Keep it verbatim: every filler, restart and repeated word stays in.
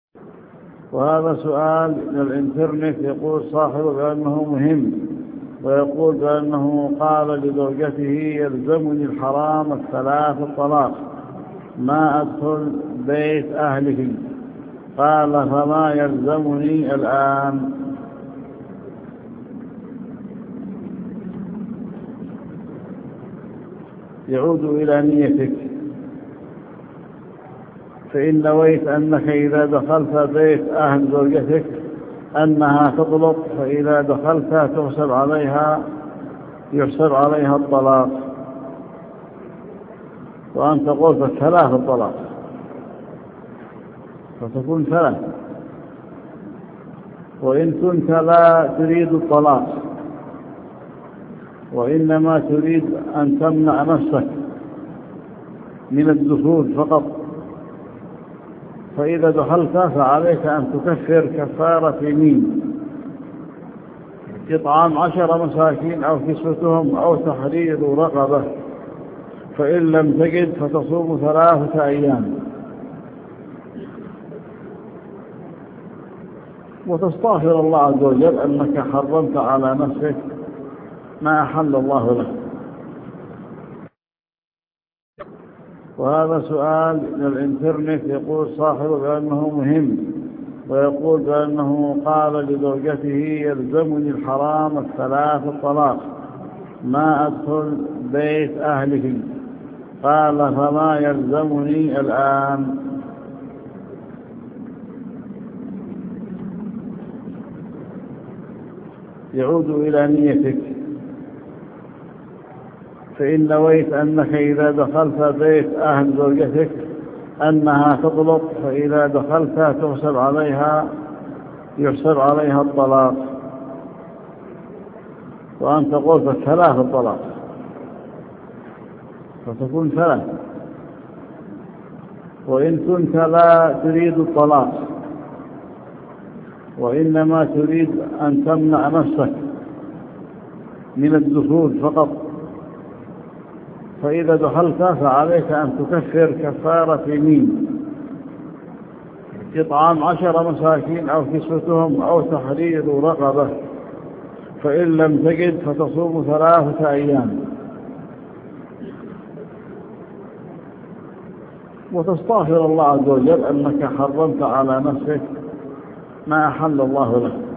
وهذا سؤال من الإنترنت، يقول صاحبه بأنه مهم، ويقول بأنه قال لزوجته: يلزمني الحرام الثلاث الطلاق، ما أدخل بيت أهله. قال: فما يلزمني الآن؟ يعود إلى نيتك. فإن نويت أنك إذا دخلت بيت أهل زوجتك أنها تطلق، فإذا دخلت تحسب عليها يحسب عليها الطلاق، وأنت قلت ثلاث الطلاق فتكون ثلاث. وإن كنت لا تريد الطلاق وإنما تريد أن تمنع نفسك من الدخول فقط، فإذا دخلت فعليك أن تكفر كفارة يمين: إطعام عشر مساكين أو كسوتهم أو تحرير رقبة، فإن لم تجد فتصوم ثلاثة أيام. وتستغفر الله عز وجل أنك حرمت على نفسك ما أحل الله لك. وهذا سؤال من الإنترنت، يقول صاحبه بأنه مهم، ويقول بأنه قال لزوجته: يلزمني الحرام الثلاث الطلاق، ما أدخل بيت أهله. قال: فما يلزمني الآن؟ يعود إلى نيتك. فإن نويت أنك إذا دخلت بيت أهل زوجتك أنها تطلق، فإذا دخلت تحسب عليها يحسب عليها الطلاق، وأنت قلت ثلاث الطلاق فتكون ثلاث. وإن كنت لا تريد الطلاق وإنما تريد أن تمنع نفسك من الدخول فقط، فإذا دخلت فعليك أن تكفر كفارة يمين: إطعام عشر مساكين أو كسوتهم أو تحرير رقبة، فإن لم تجد فتصوم ثلاثة أيام. وتستغفر الله عز وجل أنك حرمت على نفسك ما أحل الله لك.